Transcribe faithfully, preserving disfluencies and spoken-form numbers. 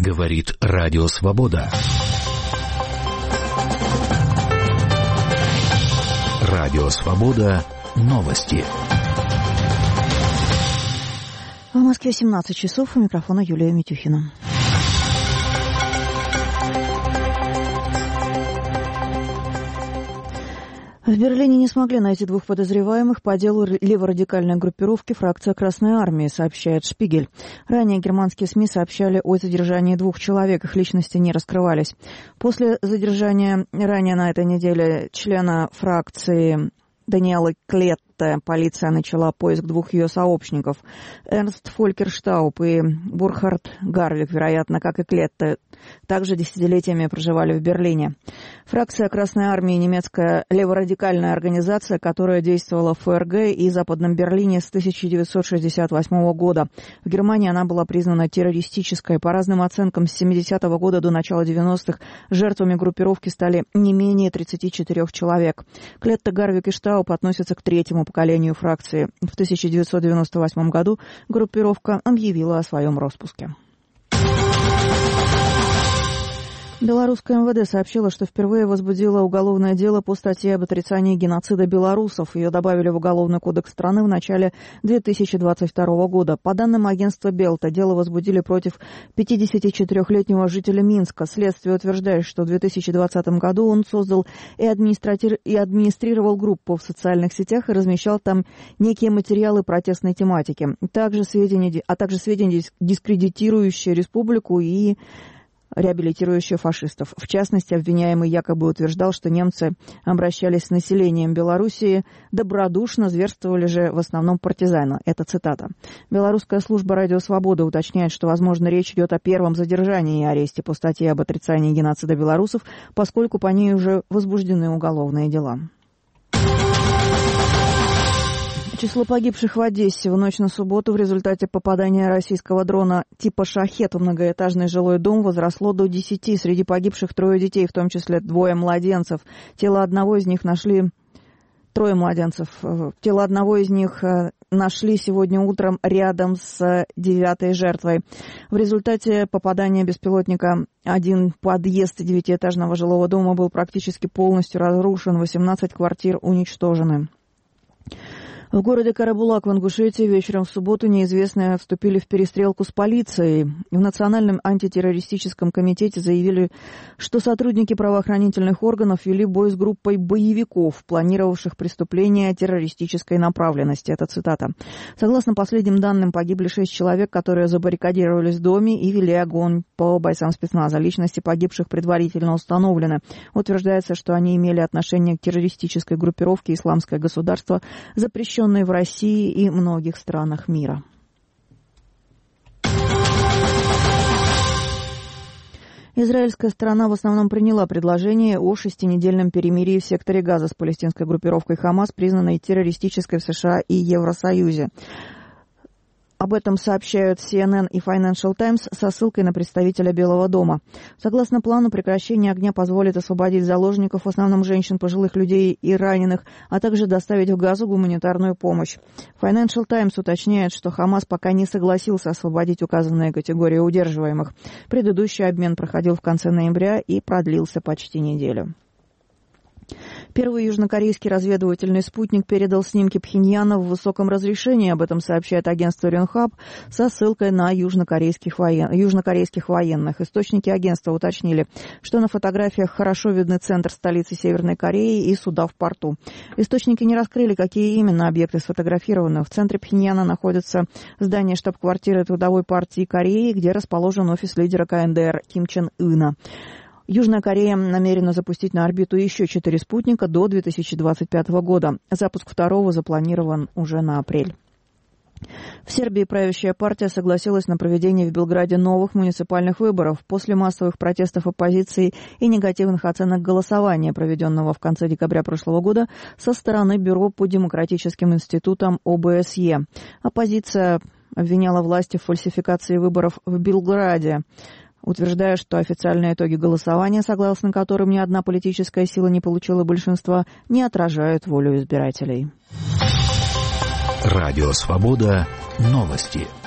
Говорит Радио Свобода. Радио Свобода. Новости. В Москве семнадцать часов. У микрофона Юлия Митюхина. В Берлине не смогли найти двух подозреваемых по делу леворадикальной группировки «Фракция Красной Армии», сообщает «Шпигель». Ранее германские СМИ сообщали о задержании двух человек, их личности не раскрывались. После задержания ранее на этой неделе члена фракции Даниэлы Клетте полиция начала поиск двух ее сообщников. Эрнст Фолькер Штауп и Бурхард Гарвик, вероятно, как и Клетте, также десятилетиями проживали в Берлине. Фракция Красной Армии — немецкая леворадикальная организация, которая действовала в ФРГ и Западном Берлине с тысяча девятьсот шестьдесят восьмого года. В Германии она была признана террористической. По разным оценкам, с семидесятого года до начала девяностых жертвами группировки стали не менее тридцати четырёх человек. Клетте, Гарвик и Штауп относятся к третьему поколению фракции. В тысяча девятьсот девяносто восьмом году группировка объявила о своем распуске. Белорусское эм вэ дэ сообщило, что впервые возбудило уголовное дело по статье об отрицании геноцида белорусов. Ее добавили в Уголовный кодекс страны в начале две тысячи двадцать второго года. По данным агентства Белта, дело возбудили против пятидесятичетырёхлетнего жителя Минска. Следствие утверждает, что в две тысячи двадцатом году он создал и, администратир... и администрировал группу в социальных сетях и размещал там некие материалы протестной тематики, также сведения... а также сведения, дискредитирующие республику и реабилитирующие фашистов. В частности, обвиняемый якобы утверждал, что немцы обращались с населением Белоруссии добродушно, зверствовали же в основном партизаны. Это цитата. Белорусская служба «Радио Свобода» уточняет, что, возможно, речь идет о первом задержании и аресте по статье об отрицании геноцида белорусов, поскольку по ней уже возбуждены уголовные дела. Число погибших в Одессе в ночь на субботу в результате попадания российского дрона типа «Шахед» в многоэтажный жилой дом возросло до десяти. Среди погибших трое детей, в том числе двое младенцев. Тело одного из них нашли... Трое младенцев. Тело одного из них нашли сегодня утром рядом с девятой жертвой. В результате попадания беспилотника один подъезд девятиэтажного жилого дома был практически полностью разрушен. восемнадцать квартир уничтожены. В городе Карабулак в Ингушетии вечером в субботу неизвестные вступили в перестрелку с полицией. В Национальном антитеррористическом комитете заявили, что сотрудники правоохранительных органов вели бой с группой боевиков, планировавших преступления террористической направленности. Это цитата. Согласно последним данным, погибли шесть человек, которые забаррикадировались в доме и вели огонь по бойцам спецназа. Личности погибших предварительно установлены. Утверждается, что они имели отношение к террористической группировке «Исламское государство», запрещенной в России и многих странах мира. Израильская сторона в основном приняла предложение о шестинедельном перемирии в секторе Газа с палестинской группировкой «Хамас», признанной террористической в США и Евросоюзе. Об этом сообщают си эн эн и Financial Times со ссылкой на представителя Белого дома. Согласно плану, прекращение огня позволит освободить заложников, в основном женщин, пожилых людей и раненых, а также доставить в Газу гуманитарную помощь. Financial Times уточняет, что Хамас пока не согласился освободить указанные категории удерживаемых. Предыдущий обмен проходил в конце ноября и продлился почти неделю. Первый южнокорейский разведывательный спутник передал снимки Пхеньяна в высоком разрешении. Об этом сообщает агентство Рёнхаб со ссылкой на южнокорейских, воен... южнокорейских военных. Источники агентства уточнили, что на фотографиях хорошо видны центр столицы Северной Кореи и суда в порту. Источники не раскрыли, какие именно объекты сфотографированы. В центре Пхеньяна находится здание штаб-квартиры Трудовой партии Кореи, где расположен офис лидера ка эн дэ эр Ким Чен Ына. Южная Корея намерена запустить на орбиту еще четыре спутника до две тысячи двадцать пятого года. Запуск второго запланирован уже на апрель. В Сербии правящая партия согласилась на проведение в Белграде новых муниципальных выборов после массовых протестов оппозиции и негативных оценок голосования, проведенного в конце декабря прошлого года со стороны Бюро по демократическим институтам о бэ эс е. Оппозиция обвиняла власти в фальсификации выборов в Белграде, утверждая, что официальные итоги голосования, согласно которым ни одна политическая сила не получила большинства, не отражают волю избирателей. Радио Свобода. Новости.